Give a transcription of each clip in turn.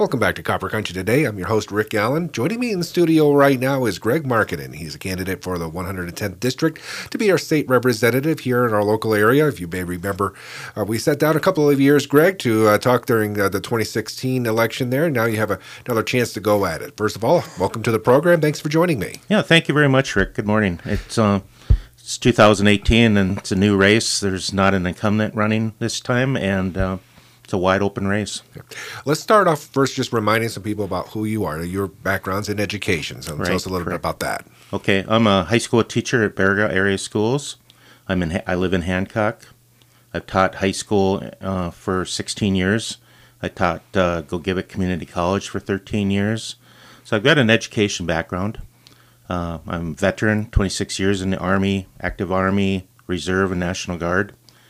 Welcome back to Copper Country Today. I'm your host, Rick Allen. Joining me in the studio right now is Greg Markinen. He's a candidate for the 110th District to be our state representative here in our local area. If you may remember, we sat down a couple of years, Greg, to talk during the 2016 election there. Now you have another chance to go at it. First of all, welcome to the program. Thanks for joining me. Yeah, thank you very much, Rick. Good morning. It's 2018, and it's a new race. There's not an incumbent running this time, and it's a wide open race. Let's start off first just reminding some people about who you are, your background's in education. So tell us a little bit about that. Okay, I'm a high school teacher at Baraga Area Schools. I live in Hancock. I've taught high school for 16 years. I taught Gogebic Community College for 13 years. So I've got an education background. I'm a veteran, 26 years in the Army, active Army, Reserve, and National Guard.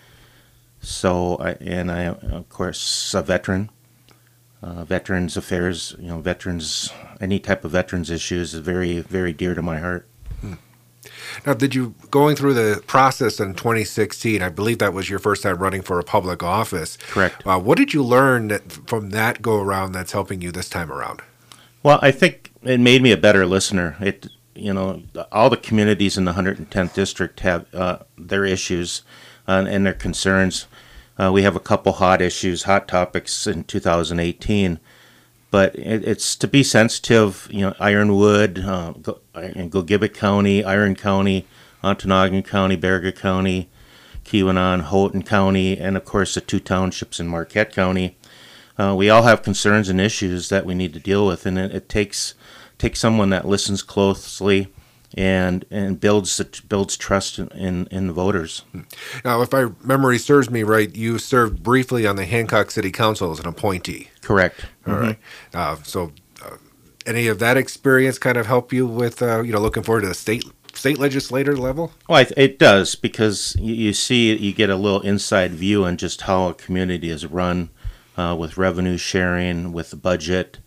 So, I am, of course, a veteran. Veterans affairs, veterans, any type of veterans issues is very, very dear to my heart. Now, going through the process in 2016, I believe that was your first time running for a public office. Correct. What did you learn from that go-around that's helping you this time around? Well, I think it made me a better listener. All the communities in the 110th District have their issues and their concerns. We have a couple hot topics in 2018, but it's to be sensitive. Ironwood, in Gogebic County, Iron County, Ontonagon County, Baraga County, Keweenaw, Houghton County, and of course the two townships in Marquette County. We all have concerns and issues that we need to deal with, and it takes someone that listens closely and builds trust in the voters. Now, if my memory serves me right, you served briefly on the Hancock City Council as an appointee. Correct. All right. So any of that experience kind of help you with, looking forward to the state legislator level? Well, it does, because you get a little inside view on just how a community is run with revenue sharing, with the budget,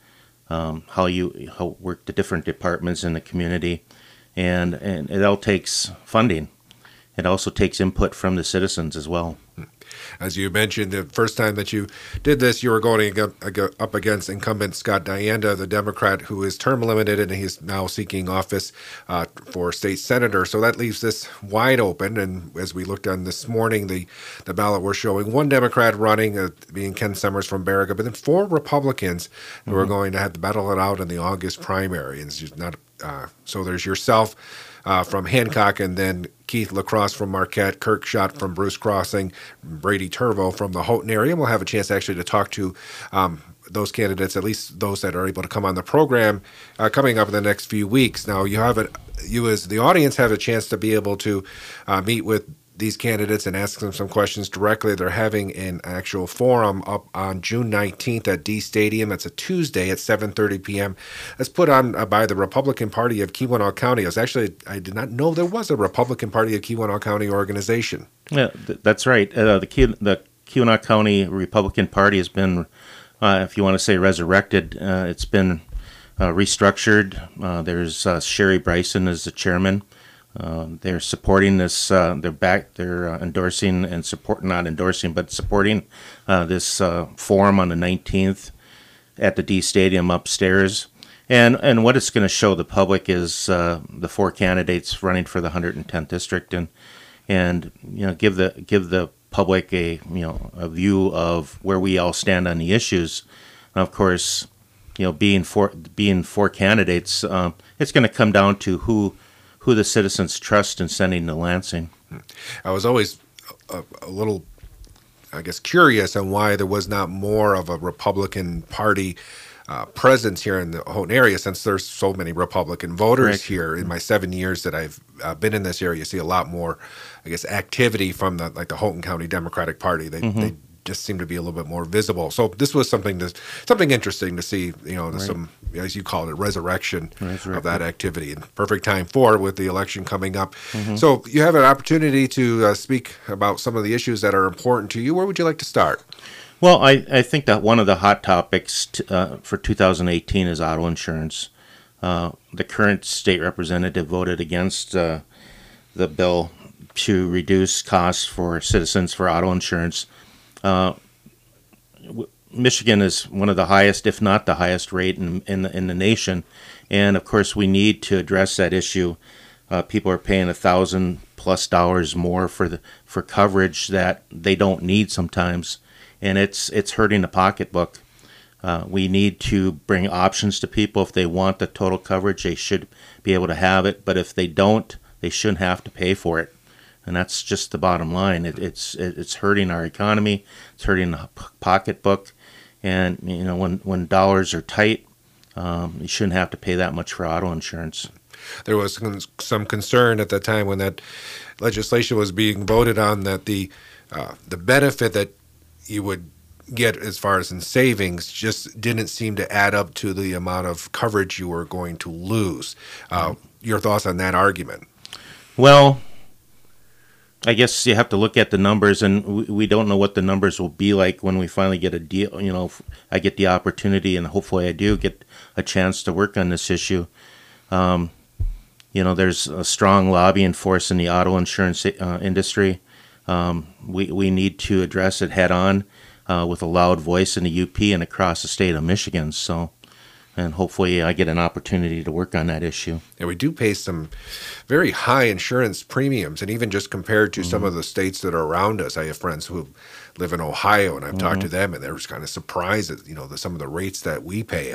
how work the different departments in the community. And it all takes funding. It also takes input from the citizens as well. As you mentioned, the first time that you did this, you were going up against incumbent Scott Dianda, the Democrat who is term limited, and he's now seeking office for state senator. So that leaves this wide open. And as we looked on this morning, the ballot we're showing one Democrat running, being Ken Summers from Baraga, but then four Republicans who are going to have to battle it out in the August primary. And it's just not so there's yourself from Hancock, and then Keith LaCrosse from Marquette, Kirk Schott from Bruce Crossing, Brady Turvo from the Houghton area. And we'll have a chance actually to talk to those candidates, at least those that are able to come on the program coming up in the next few weeks. Now, you as the audience have a chance to be able to meet with these candidates and ask them some questions directly. They're having an actual forum up on June 19th at D Stadium. That's a Tuesday at 7:30 p.m. That's put on by the Republican Party of Keweenaw County. I did not know there was a Republican Party of Keweenaw County organization. Yeah, that's right. The Keweenaw County Republican Party has been, if you want to say resurrected, it's been restructured. There's Sherry Bryson as the chairman. They're supporting this. They're endorsing and supporting this forum on the 19th at the D Stadium upstairs. And what it's going to show the public is the four candidates running for the 110th district, and give the public a view of where we all stand on the issues. And of course, being four candidates, it's going to come down to who the citizens trust in sending to Lansing. I was always a little, curious on why there was not more of a Republican Party presence here in the Houghton area, since there's so many Republican voters Correct. here. In my 7 years that I've been in this area, you see a lot more, activity from the Houghton County Democratic Party. They just seem to be a little bit more visible. So this was something interesting to see, some, as you called it, resurrection of that activity. And perfect time for it with the election coming up. So you have an opportunity to speak about some of the issues that are important to you. Where would you like to start? Well, I think that one of the hot topics for 2018 is auto insurance. The current state representative voted against the bill to reduce costs for citizens for auto insurance. Michigan is one of the highest, if not the highest rate in the nation, and of course we need to address that issue. People are paying $1,000+ more for coverage that they don't need sometimes, and it's hurting the pocketbook. We need to bring options to people. If they want the total coverage, they should be able to have it. But if they don't, they shouldn't have to pay for it. And that's just the bottom line. It's hurting our economy. It's hurting the pocketbook. And when dollars are tight, you shouldn't have to pay that much for auto insurance. There was some concern at the time when that legislation was being voted on that the benefit that you would get as far as in savings just didn't seem to add up to the amount of coverage you were going to lose. Your thoughts on that argument? Well, I guess you have to look at the numbers, and we don't know what the numbers will be like when we finally get a deal. If I get the opportunity, and hopefully I do get a chance to work on this issue. There's a strong lobbying force in the auto insurance industry. We need to address it head on with a loud voice in the UP and across the state of Michigan. And hopefully I get an opportunity to work on that issue. And we do pay some very high insurance premiums, and even just compared to some of the states that are around us. I have friends who live in Ohio, and I've talked to them, and they're just kind of surprised at some of the rates that we pay.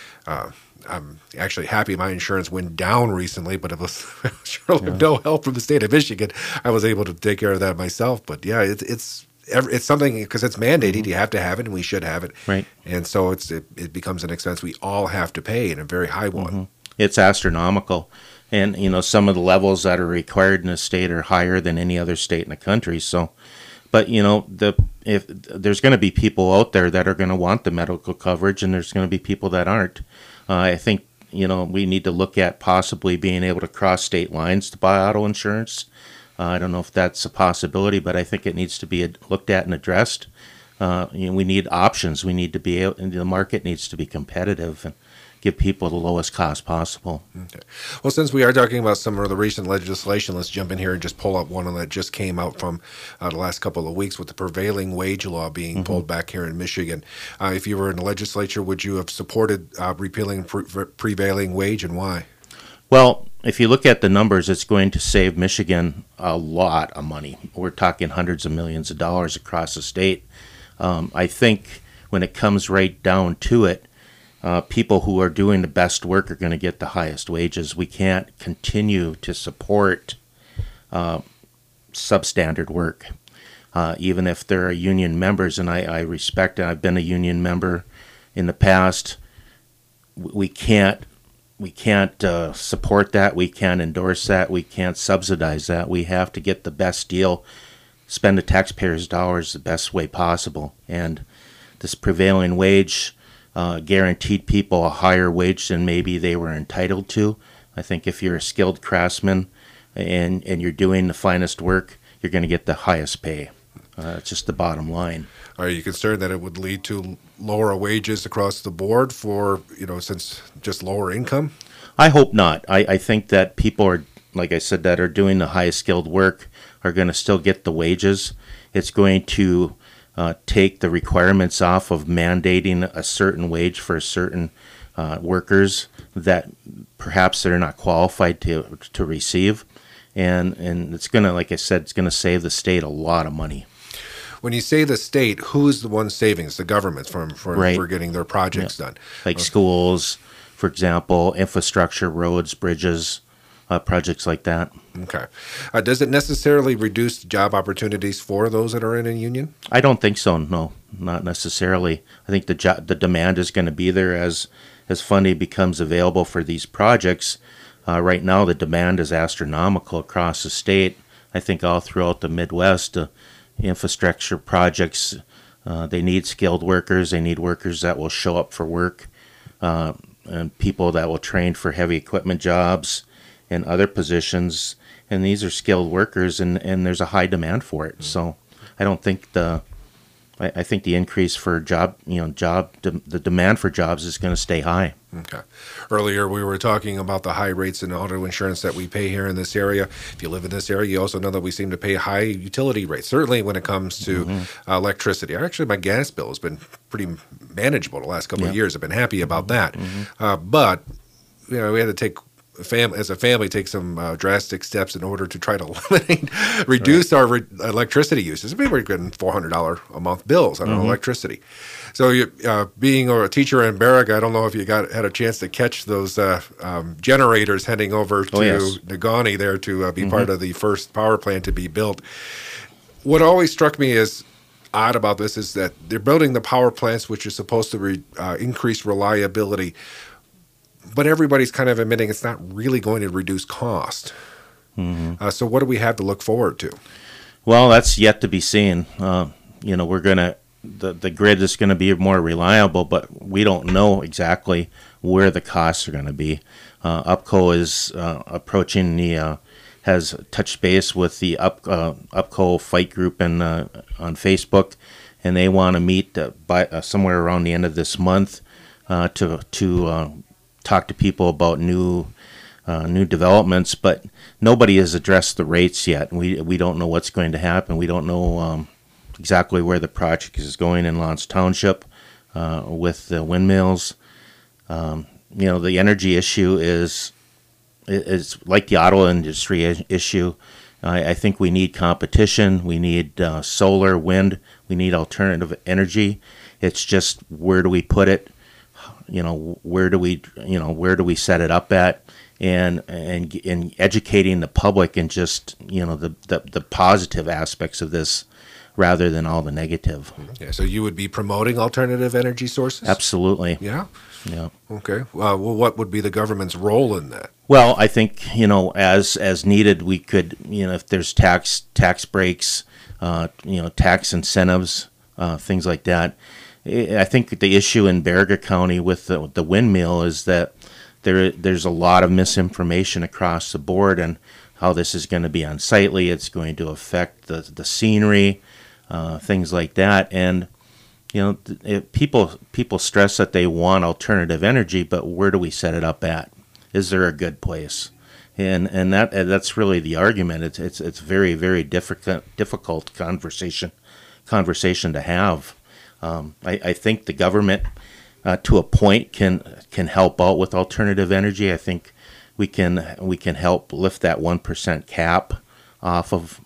I'm actually happy my insurance went down recently, but it was surely no help from the state of Michigan. I was able to take care of that myself. But yeah, it's something, because it's mandated. You have to have it, and we should have it. Right. And so it becomes an expense we all have to pay, and a very high one. It's astronomical. And, some of the levels that are required in a state are higher than any other state in the country. So, but, if there's going to be people out there that are going to want the medical coverage, and there's going to be people that aren't. I think, we need to look at possibly being able to cross state lines to buy auto insurance. I don't know if that's a possibility, but I think it needs to be looked at and addressed. We need options. We need to be able, and the market needs to be competitive and give people the lowest cost possible. Okay. Well, since we are talking about some of the recent legislation, let's jump in here and just pull up one that just came out from the last couple of weeks with the prevailing wage law being pulled back here in Michigan. If you were in the legislature, would you have supported repealing prevailing wage, and why? Well, if you look at the numbers, it's going to save Michigan a lot of money. We're talking hundreds of millions of dollars across the state. I think when it comes right down to it, people who are doing the best work are going to get the highest wages. We can't continue to support substandard work, even if there are union members, and I respect it. I've been a union member in the past. We can't support that. We can't endorse that. We can't subsidize that. We have to get the best deal, spend the taxpayers' dollars the best way possible. And this prevailing wage guaranteed people a higher wage than maybe they were entitled to. I think if you're a skilled craftsman and you're doing the finest work, you're going to get the highest pay. It's just the bottom line. Are you concerned that it would lead to lower wages across the board for, since just lower income? I hope not. I think that people are, like I said, that are doing the highest skilled work are going to still get the wages. It's going to take the requirements off of mandating a certain wage for certain workers that perhaps they're not qualified to receive. And it's going to, like I said, it's going to save the state a lot of money. When you say the state, who's the one saving? It's the government for getting their projects done. Like schools, for example, infrastructure, roads, bridges, projects like that. Okay. Does it necessarily reduce job opportunities for those that are in a union? I don't think so, no, not necessarily. I think the demand is going to be there as funding becomes available for these projects. Right now, the demand is astronomical across the state. I think all throughout the Midwest, infrastructure projects, they need skilled workers. They need workers that will show up for work, and people that will train for heavy equipment jobs and other positions. And these are skilled workers, and there's a high demand for it. So I don't think the I think the increase for the demand for jobs is going to stay high. Okay. Earlier, we were talking about the high rates in auto insurance that we pay here in this area. If you live in this area, you also know that we seem to pay high utility rates, certainly when it comes to electricity. Actually, my gas bill has been pretty manageable the last couple of years. I've been happy about that. But, we had to take as a family, take some drastic steps in order to try to reduce our electricity uses. We were getting $400 a month bills on electricity. So, being a teacher in Baraga, I don't know if you had a chance to catch those generators heading over to Negaunee there to be part of the first power plant to be built. What always struck me as odd about this is that they're building the power plants, which is supposed to increase reliability. But everybody's kind of admitting it's not really going to reduce cost. So what do we have to look forward to? Well, that's yet to be seen. We're going to the grid is going to be more reliable, but we don't know exactly where the costs are going to be. UPCO is approaching has touched base with the UPCO fight group on Facebook, and they want to meet by somewhere around the end of this month to talk to people about new developments, but nobody has addressed the rates yet. We don't know what's going to happen. We don't know exactly where the project is going in L'Anse Township with the windmills. The energy issue is like the auto industry issue. I think we need competition. We need solar, wind. We need alternative energy. It's just, where do we put it? Where do we set it up at, and educating the public and just the positive aspects of this rather than all the negative. Yeah. So you would be promoting alternative energy sources? Absolutely. Yeah. Yeah. Okay. Well, what would be the government's role in that? Well, I think as needed, we could if there's tax breaks, tax incentives, things like that. I think the issue in Baraga County with the windmill is that there's a lot of misinformation across the board and how this is going to be unsightly. It's going to affect the scenery, things like that. And people stress that they want alternative energy, but where do we set it up at? Is there a good place? And that's really the argument. It's very, very difficult conversation to have. I think the government, to a point, can help out with alternative energy. I think we can help lift that 1% cap off of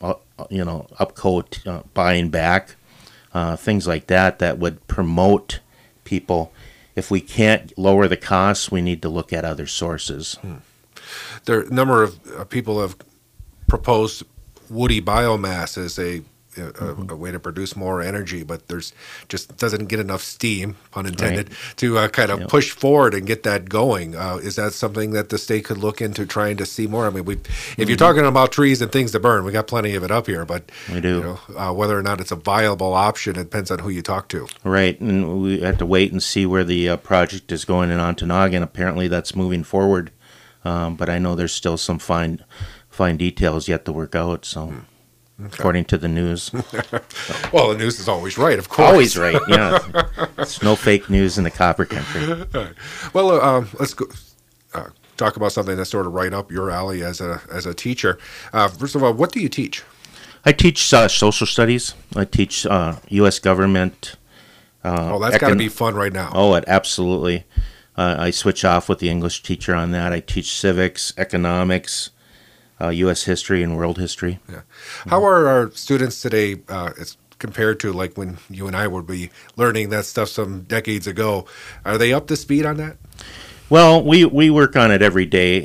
UPCO buying back, things like that would promote people. If we can't lower the costs, we need to look at other sources. There are a number of people have proposed woody biomass as a way to produce more energy, but there's just doesn't get enough steam, pun intended, to kind of push forward and get that going. Is that something that the state could look into trying to see more? I mean, if you're talking about trees and things to burn, we got plenty of it up here, but we do. Whether or not it's a viable option, it depends on who you talk to. Right, and we have to wait and see where the project is going in Ontonagon. Apparently, that's moving forward, but I know there's still some fine details yet to work out. So. Okay. According to the news. Well, the news is always right, of course. Always right, yeah. It's no fake news in the copper country. Right. Well, let's go talk about something that's sort of right up your alley as a teacher. First of all, what do you teach? I teach social studies. I teach U.S. government. That's got to be fun right now. Oh, absolutely. I switch off with the English teacher on that. I teach civics, economics, U.S. history and world history. Yeah. How are our students today as compared to like when you and I would be learning that stuff some decades ago? Are they up to speed on that? Well, we work on it every day.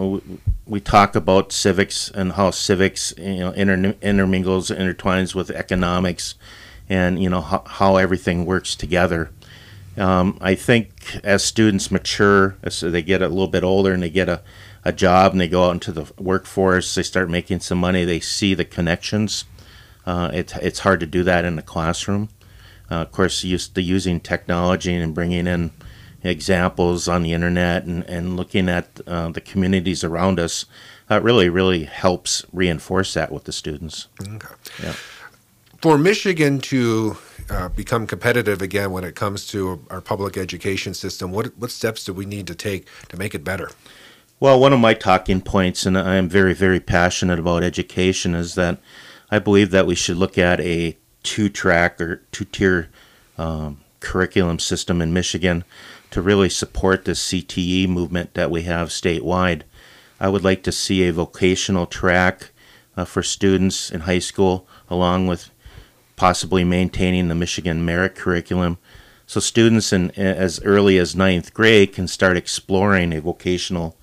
We talk about civics and how civics intermingles, intertwines with economics, and how everything works together. I think as students mature, as they get a little bit older and they get a job and they go out into the workforce, they start making some money, they see the connections. It's hard to do that in the classroom. Of course, using technology and bringing in examples on the internet and looking at the communities around us really, really helps reinforce that with the students. Okay. Yeah. For Michigan to become competitive again when it comes to our public education system, what steps do we need to take to make it better? Well, one of my talking points, and I am very, very passionate about education, is that I believe that we should look at a two-track or two-tier curriculum system in Michigan to really support the CTE movement that we have statewide. I would like to see a vocational track for students in high school, along with possibly maintaining the Michigan Merit Curriculum, so students in as early as ninth grade can start exploring a vocational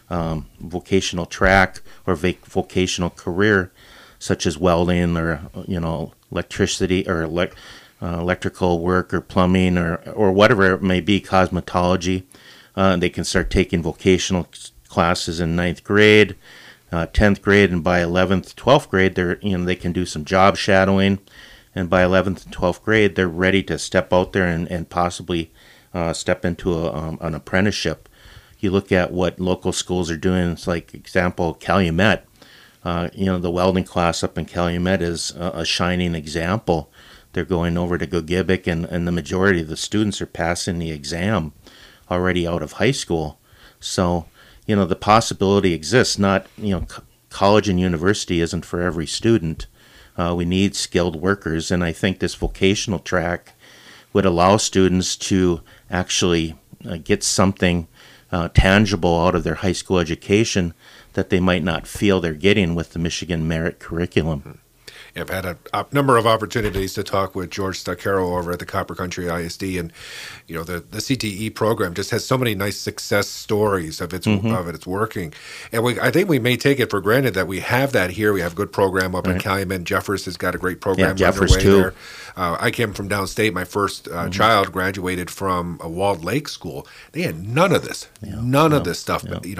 track or vocational career, such as welding or electricity or electrical work or plumbing or whatever it may be, cosmetology. They can start taking vocational classes in ninth grade, 10th grade, and by 11th, 12th grade, they can do some job shadowing, and by 11th and 12th grade, they're ready to step out there and possibly step into an apprenticeship. You look at what local schools are doing. It's like, example, Calumet. The welding class up in Calumet is a shining example. They're going over to Gogebic, and the majority of the students are passing the exam already out of high school. So, the possibility exists. Not, college and university isn't for every student. We need skilled workers, and I think this vocational track would allow students to actually get something tangible out of their high school education that they might not feel they're getting with the Michigan Merit Curriculum. I've had a number of opportunities to talk with George Staccaro over at the Copper Country ISD, and the CTE program just has so many nice success stories of its working, and I think we may take it for granted that we have that here. We have a good program up in Calumet. Jeffers has got a great program underway there. I came from downstate. My first child graduated from a Walled Lake school. They had none of this, of this stuff.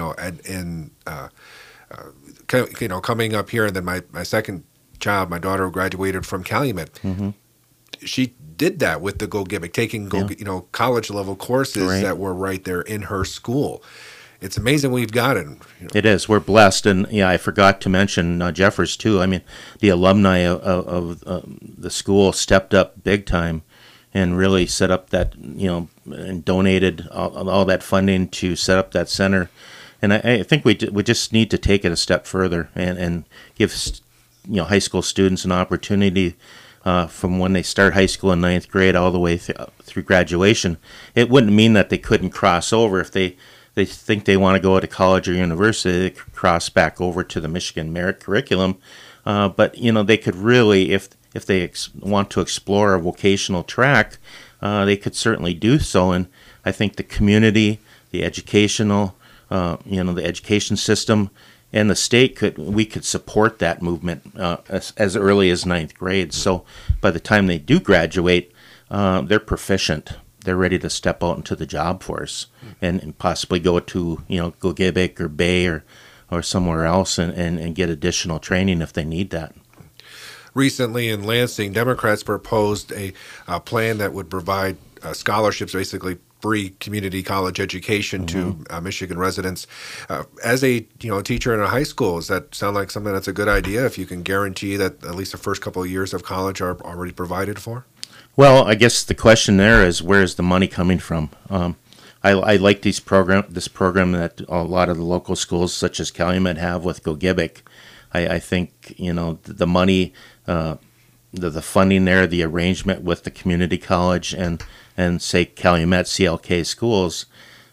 Coming up here, and then my second child, my daughter, graduated from Calumet. She did that with the Gogebic, taking college level courses that were right there in her school. It's amazing we've got it. It is. We're blessed, and I forgot to mention Jeffers too. I mean, the alumni of the school stepped up big time and really set up that and donated all that funding to set up that center. And I think we just need to take it a step further and give high school students an opportunity from when they start high school in ninth grade all the way through graduation. It wouldn't mean that they couldn't cross over. If they think they want to go to college or university, they could cross back over to the Michigan Merit Curriculum. But they could really, if they want to explore a vocational track, they could certainly do so. And I think the community, the educational, the education system, and the state could support that movement as early as ninth grade. So by the time they do graduate, they're proficient. They're ready to step out into the job force and possibly go to Gogebic or Bay or somewhere else and get additional training if they need that. Recently in Lansing, Democrats proposed a plan that would provide scholarships, basically free community college education to Michigan residents. As a teacher in a high school, does that sound like something that's a good idea if you can guarantee that at least the first couple of years of college are already provided for? Well, I guess the question there is, where is the money coming from? I like this program that a lot of the local schools, such as Calumet, have with Gogebic. I think the money, the funding there, the arrangement with the community college and say Calumet CLK schools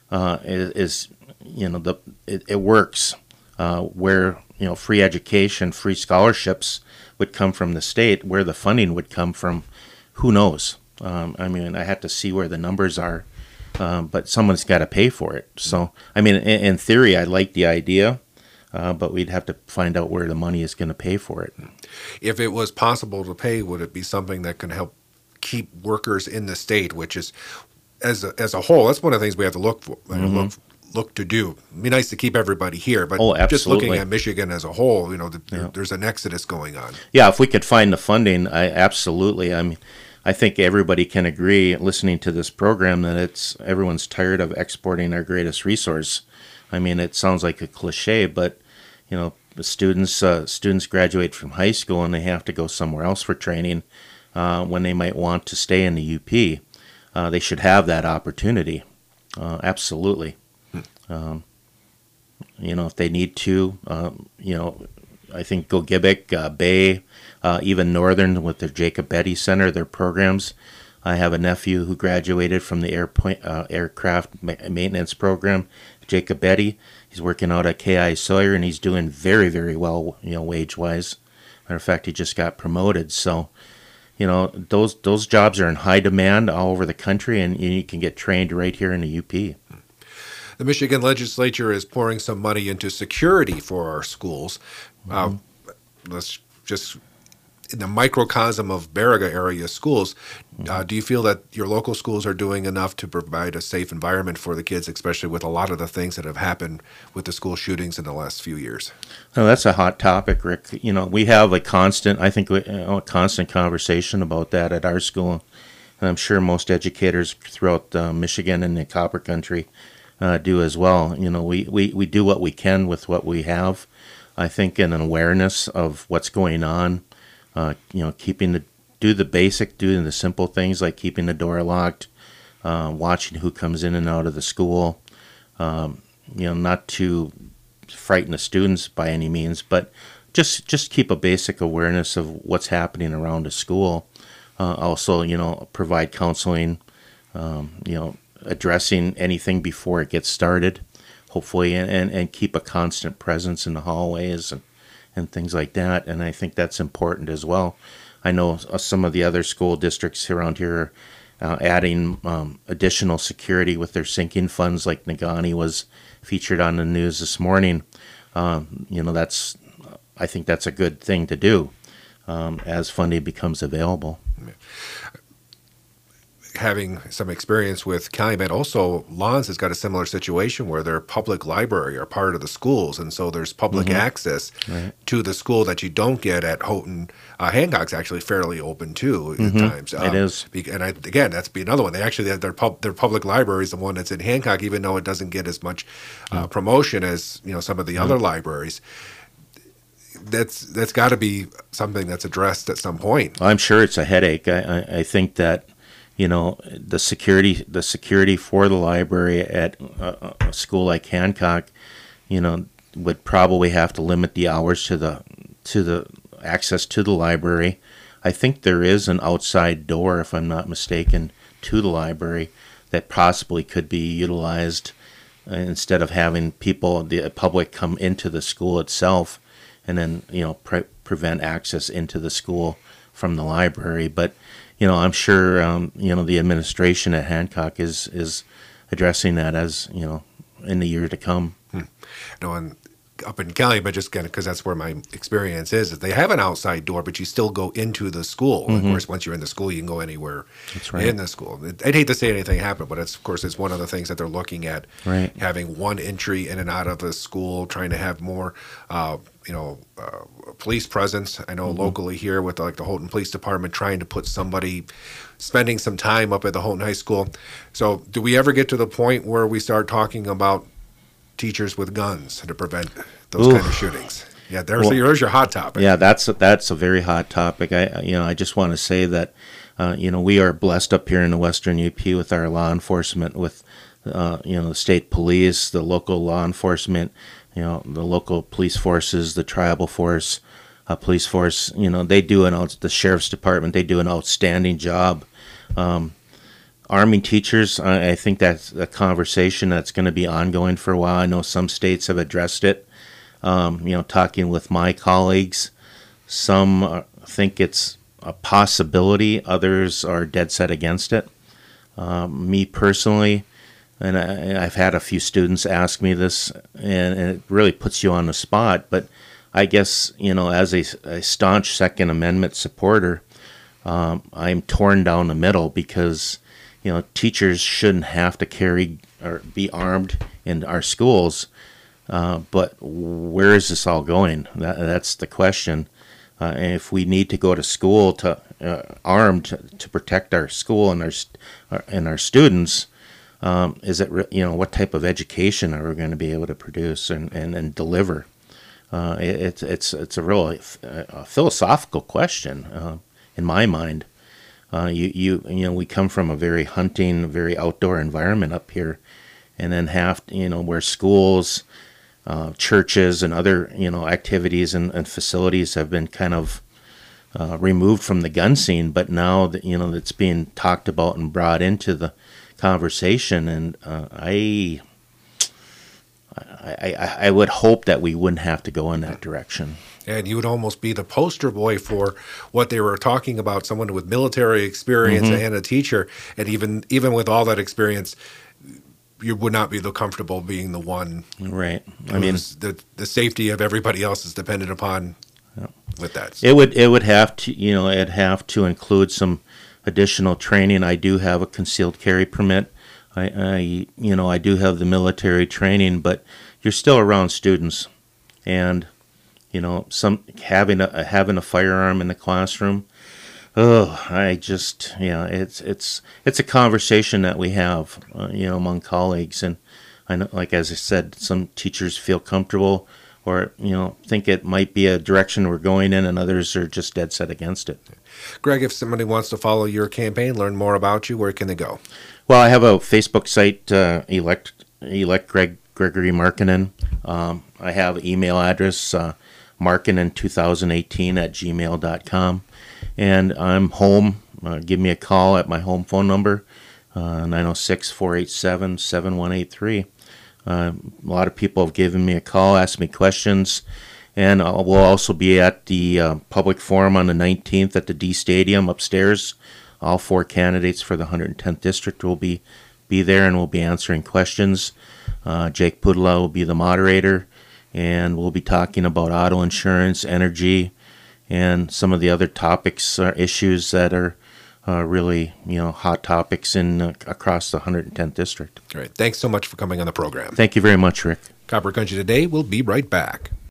is it works where free education, free scholarships would come from the state. Where the funding would come from, who knows? I have to see where the numbers are, but someone's got to pay for it. So in theory, I like the idea. But we'd have to find out where the money is going to pay for it. If it was possible to pay, would it be something that can help keep workers in the state, which is, as a whole, that's one of the things we have to look for, look to do. It'd be nice to keep everybody here, but just looking at Michigan as a whole, there's an exodus going on. Yeah, if we could find the funding, absolutely. I think everybody can agree, listening to this program, that everyone's tired of exporting our greatest resource. It sounds like a cliche, but students graduate from high school and they have to go somewhere else for training. when they might want to stay in the UP. They should have that opportunity. Absolutely. If they need to, I think Gogebic, Bay, even Northern with their Jacob Betty Center, their programs. I have a nephew who graduated from the aircraft maintenance program, Jacob Betty. He's working out at KI Sawyer, and he's doing very, very well, wage-wise. Matter of fact, he just got promoted. So, those jobs are in high demand all over the country, and you can get trained right here in the UP. The Michigan legislature is pouring some money into security for our schools. Let's just, in the microcosm of Baraga area schools, do you feel that your local schools are doing enough to provide a safe environment for the kids, especially with a lot of the things that have happened with the school shootings in the last few years? Oh, that's a hot topic, Rick. We have a constant conversation about that at our school. And I'm sure most educators throughout Michigan and the Copper Country do as well. We do what we can with what we have. I think an awareness of what's going on, doing the simple things like keeping the door locked, watching who comes in and out of the school, not to frighten the students by any means, but just keep a basic awareness of what's happening around the school. Also, provide counseling, addressing anything before it gets started, hopefully, and keep a constant presence in the hallways and things like that. And I think that's important as well. I know some of the other school districts around here are adding additional security with their sinking funds, like Negaunee was featured on the news this morning. I think that's a good thing to do as funding becomes available. Having some experience with Calumet, also Lawns has got a similar situation where their public library are part of the schools, and so there's public access to the school that you don't get at Houghton. Hancock's actually fairly open too at times. It is, and again, that's be another one. They actually have their public library is the one that's in Hancock, even though it doesn't get as much promotion as some of the other libraries. That's got to be something that's addressed at some point. I'm sure it's a headache. I think that. The security for the library at a school like Hancock, would probably have to limit the hours to the access to the library. I think there is an outside door, if I'm not mistaken, to the library that possibly could be utilized instead of having the public come into the school itself and then, prevent access into the school from the library. But I'm sure the administration at Hancock is addressing that as in the year to come. And up in Calumet, just kind of because that's where my experience is they have an outside door, but you still go into the school. Of course, once you're in the school, you can go anywhere in the school. I'd hate to say anything happened, but of course, it's one of the things that they're looking at. Right. Having one entry in and out of the school, trying to have more police presence. I know locally here with the Houghton Police Department trying to put somebody spending some time up at the Houghton High School. So do we ever get to the point where we start talking about teachers with guns to prevent those kind of shootings? Yeah, there's your hot topic. Yeah, that's a very hot topic. I just want to say that we are blessed up here in the Western UP with our law enforcement, with the state police, the local law enforcement, the local police forces, the tribal force, police force. They do the sheriff's department. They do an outstanding job. Arming teachers, I think that's a conversation that's going to be ongoing for a while. I know some states have addressed it. Talking with my colleagues, some think it's a possibility. Others are dead set against it. Me personally, and I've had a few students ask me this, and it really puts you on the spot. But I guess, as a staunch Second Amendment supporter, I'm torn down the middle because teachers shouldn't have to carry or be armed in our schools. But where is this all going? That's the question. And if we need to go to school to armed to protect our school and our students, is it what type of education are we going to be able to produce and deliver? It's a real philosophical question in my mind. We come from a very hunting, very outdoor environment up here, and then where schools, churches, and other activities and facilities have been kind of removed from the gun scene, but now that that's being talked about and brought into the conversation, and I would hope that we wouldn't have to go in that direction. And you would almost be the poster boy for what they were talking about, someone with military experience and a teacher. And even with all that experience, you would not be comfortable being the one. Right. I mean, the safety of everybody else is dependent upon with that. It would have to, it'd have to include some additional training. I do have a concealed carry permit. I do have the military training, but you're still around students, and some having a firearm in the classroom. It's a conversation that we have, among colleagues, and I know, like as I said, some teachers feel comfortable or think it might be a direction we're going in, and others are just dead set against it. Greg, if somebody wants to follow your campaign, learn more about you, where can they go? Well, I have a Facebook site, elect Gregory Markkinen. I have email address, markkinen2018@gmail.com. And I'm home. Give me a call at my home phone number, 906-487-7183. A lot of people have given me a call, asked me questions, and we'll also be at the public forum on the 19th at the D Stadium upstairs. All 4 candidates for the 110th District will be there, and we'll be answering questions. Jake Pudla will be the moderator, and we'll be talking about auto insurance, energy, and some of the other topics, issues that are really, hot topics across the 110th District. All right. Thanks so much for coming on the program. Thank you very much, Rick. Copper Country Today. We'll be right back.